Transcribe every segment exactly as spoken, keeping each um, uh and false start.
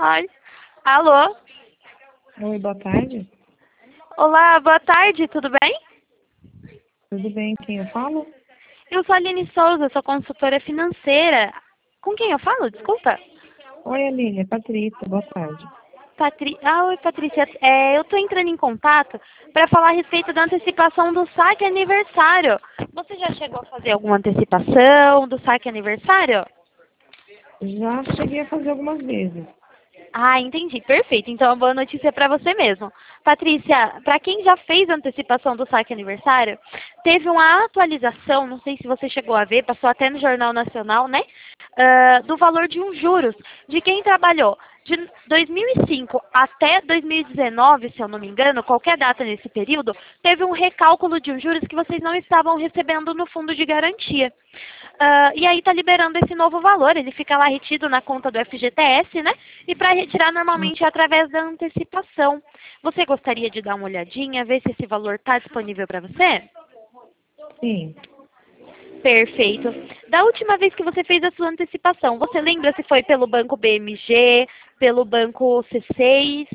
Ai. Alô? Oi, boa tarde. Olá, boa tarde, tudo bem? Tudo bem? Quem eu falo? Eu sou a Aline Souza, sou consultora financeira. Com quem eu falo? Desculpa. Oi, Aline, é Patrícia, boa tarde. Patri... Ah, oi, Patrícia. É, eu estou entrando em contato para falar a respeito da antecipação do saque aniversário. Você já chegou a fazer alguma antecipação do saque aniversário? Já cheguei a fazer algumas vezes. Ah, entendi. Perfeito. Então, a boa notícia para você mesmo. Patrícia, para quem já fez a antecipação do saque aniversário, teve uma atualização, não sei se você chegou a ver, passou até no Jornal Nacional, né? Ah, do valor de uns juros de quem trabalhou de dois mil e cinco até dois mil e dezenove, se eu não me engano, qualquer data nesse período, teve um recálculo de uns juros que vocês não estavam recebendo no fundo de garantia. Ah, e aí está liberando esse novo valor, ele fica lá retido na conta do F G T S, né? E para retirar Hum, normalmente é através da antecipação. Você gostaria de dar uma olhadinha, ver se esse valor está disponível para você? Sim. Perfeito. Da última vez que você fez a sua antecipação, você lembra se foi pelo banco B M G, pelo banco C seis?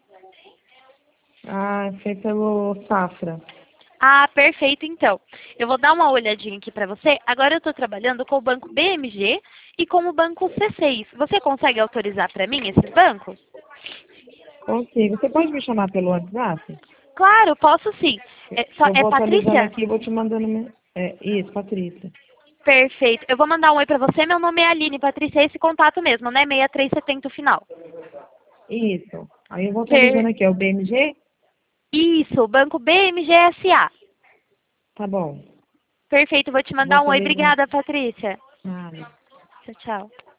Ah, foi pelo Safra. Ah, perfeito, então. Eu vou dar uma olhadinha aqui para você. Agora eu estou trabalhando com o banco B M G e com o banco C seis. Você consegue autorizar para mim esses bancos? Consigo. Você pode me chamar pelo WhatsApp? Claro, posso sim. É, só- Eu é vou atualizando Patrícia? aqui e vou te mandando... me- É, isso, Patrícia. Perfeito. Eu vou mandar um oi para você. Meu nome é Aline. Patrícia, é esse contato mesmo, né? seis três sete zero o final. Isso. Aí eu vou atualizando Per... aqui. É o B M G? Isso, banco B M G S A. Tá bom. Perfeito, vou te Vou mandar um oi. atualizando. Obrigada, Patrícia. Ah, Tchau, tchau.